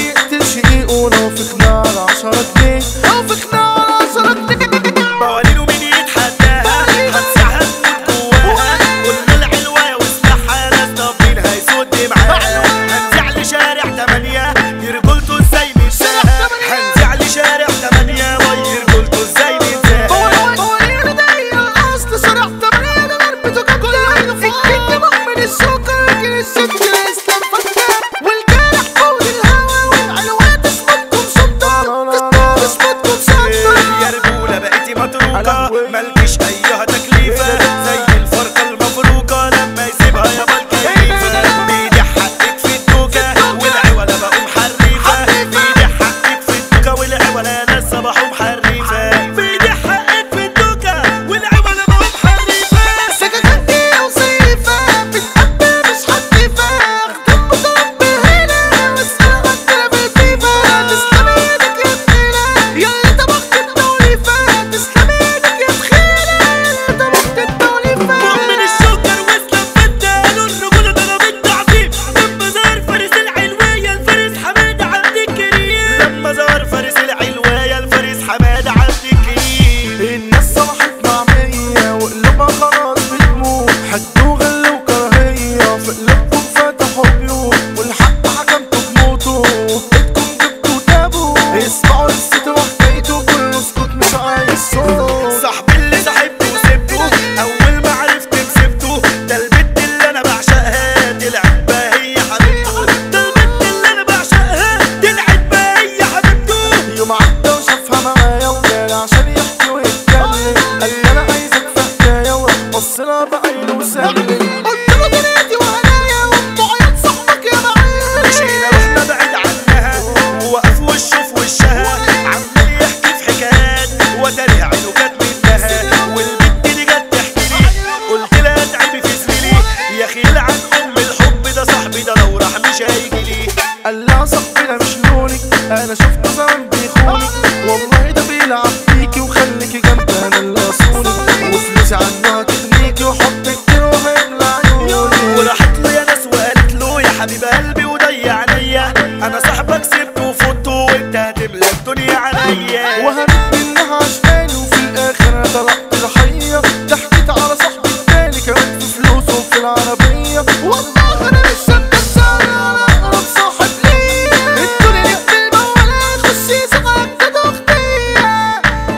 يقتل شقيقه لو في خناقة على 10 جنيه، لو في خناقة على 10 جنيه. موالينه مين يتحداها هتسعها تموت جواها، قلنا العلوة وسلاحها ناس طب مين هيسد معاها. هنزع لشارع 8 رجولته ازاي ننساها، هنزع لشارع 8 رجولته ازاي ننساها. موالينه دي الأصل شارع 8 ده ضربته جدة الكتب من السكر لكن الست الإسلام فتاة والجرح فوق الهوا والعلوات اسمتكم سلطان اسمتكم سلطان. يا رجولة بقيتي متروكة مالكش أيها تكليفة زي الفرقة المفروكة لما يسيبها يابا الكيفة. بيدي حقك في الدوكة والعوالة بقوا محرفة، بيدي حقك في الدوكة والعوالة ناس صباحوا محرفة، بيدي حقك في الدوكة والعوالة بقوا محرفة. سكاكيني وسيفة بتحب مش حديفة اخدم متربي هنا واسأل غدنا بالفيفا. تسلم ايدك يا تخيلة ياللي طبخت التوليفة، تسلم ايدك يا تخيلة ياللي طبخت التوليفة. مؤمن الشوكر واسلام فتة قالوا الرجولة ضربت تعظيم لما ظهر فارس العلوية الفارس حمادة عبد الكريم، لما ظهر فارس العلوية الفارس حمادة عبد الكريم. الناس صبحت معمية وقلوبها خلاص بتموت، حدوا غل وكراهية في قلوبكم فتحوا بيوت والحق حكمتوا بموته وبيتكم جبتوا تابوا. اسمعوا للست وحكايته كله اسكت مش عايز صوت. صاحبي اللي صاحبته وسبته أول ما عرفت مسبته، ده البت اللي أنا بعشقها طلعت بقى هي حبيبته، ده البت اللي أنا بعشقها طلعت بقى هي حبيبته. يوم عدى وشافها معايا وجالي عشان يحكي ويتكلم، قال لي انا عايزك في حكايه وراح بص لها بعينه وسلم. قلت له دنيتي وهنايا وانتوا عيال صاحبك يا معلم. مشينا رحنا بعيد عنها ووقف وشه في وشها عمال يحكي في حكايات وتاريخ عينه كانت منها، والبت دي جت تحكي لي قلت لها اتعبي في زميلي يا خيل عن ام الحب ده صاحبي ده لو راح مش هيجي لي. قال لها صاحبي ده مش لونك انا شفته زمان بيخونك، والله ده بيلعب فيكي وخليكي جنبي انا اللي اصونك، وفلوسي عنها تغنيكي وحبك كتير وهيملى عيوني. وراحت له يا ناس وقالت له يا حبيب قلبي وضيع عليا انا صاحبك سبته وفوته وانت هتملى الدنيا عليا. وهرب منها عشقاني وفي الاخر انا طلعت ضحيه، ضحكت على صاحبي التاني كمان في فلوسه وفي العربيه. والله انا مش هتنسى على اقرب صاحب ليا، الدنيا ليك بالمولى خشي صغرك ده اختي.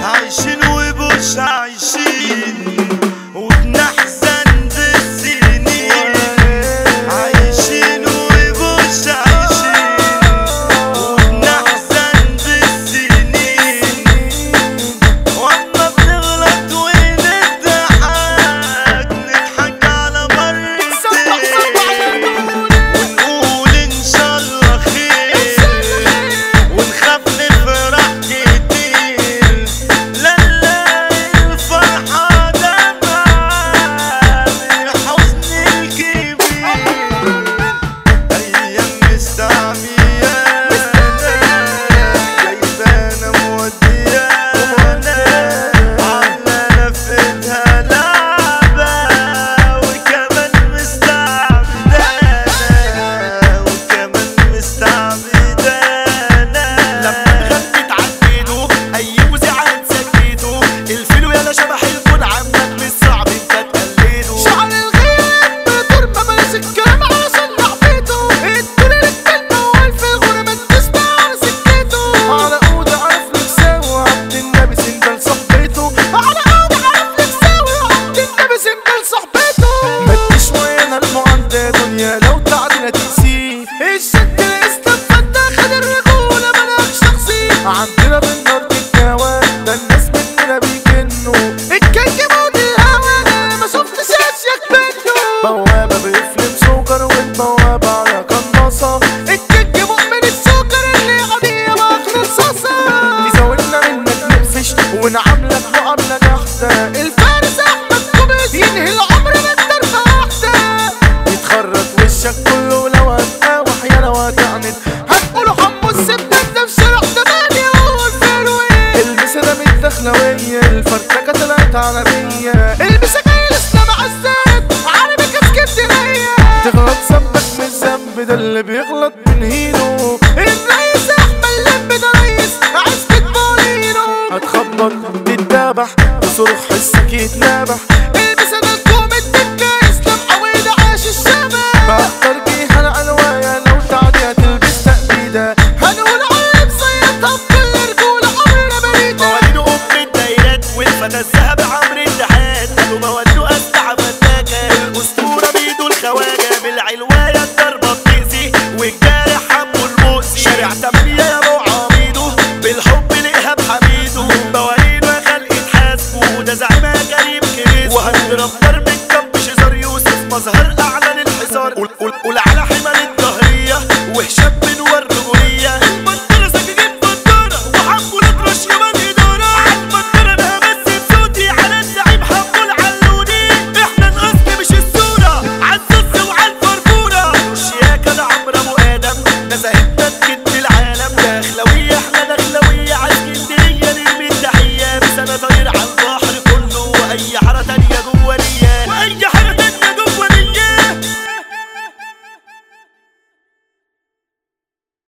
اتذبح تصرخ حسك يتنبح.